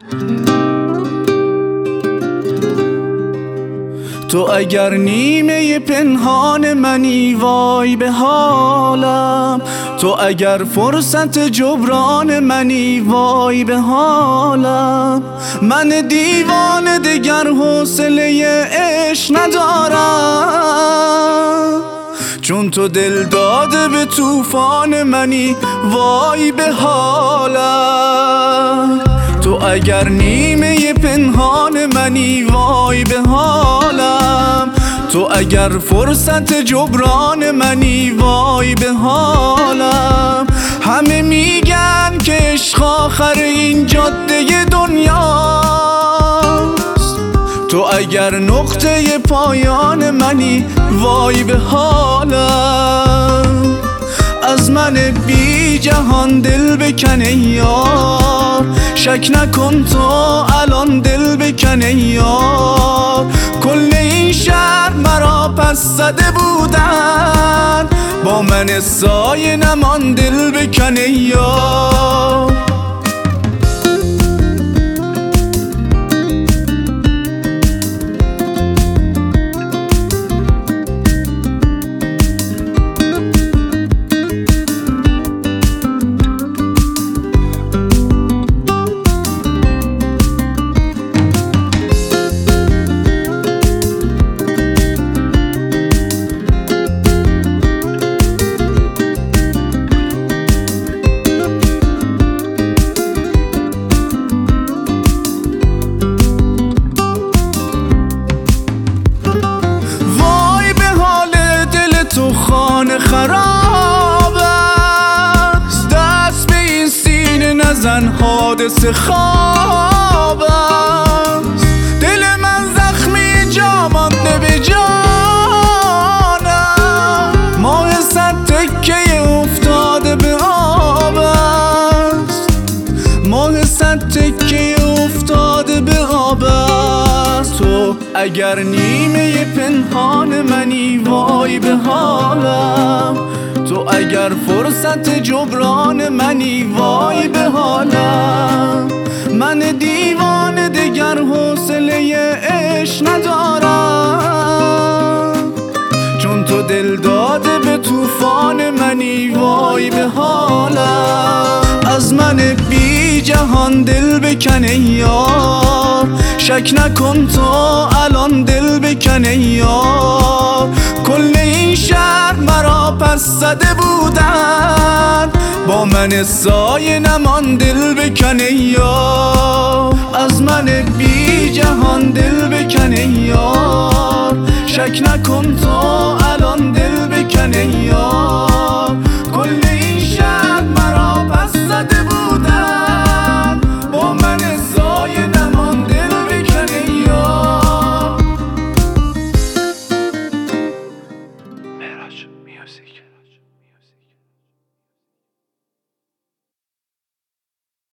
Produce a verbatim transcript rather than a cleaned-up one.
تو اگر نیمه پنهان منی وای به حالم، تو اگر فرصت جبران منی وای به حالم. من دیوانه دگر حوصله عشق ندارم، چون تو دل داده به طوفان منی وای به حالم. تو اگر نیمه پنهان منی وای به حالم، تو اگر فرصت جبران منی وای به حالم. همه میگن که عشق آخر این جاده دنیاست، تو اگر نقطه پایان منی وای به حالم. از من بی جهان دل بکنه یار، شک نکن تو الان دل بکنه یار. کل این شهر مرا پس زده بودن، با من سایه نمان دل بکنه یار. تو خانه خراب است، دست به این سینه نزن حادثه خواب است. دل من زخمی جا مانده به جانم، ماه صد تکه افتاده به آب است، ماه صد تکه افتاده به آب است. تو اگر نیمه پنهان منی وای به حالم، تو اگر فرصت جبران منی وای به حالم. من دیوانه دگر حوصله عشق ندارم، چون تو دل داده به طوفان منی وای به حالم. از من بی جهان دل بکنه یار، شک نکن تو الان دل بکنه یار. کل این شهر مرا پس زده بودن، با من سایه نمان دل بکنه یار. از من بی جهان دل بکنه یار، شک نکن تو الان دل بکنه یار.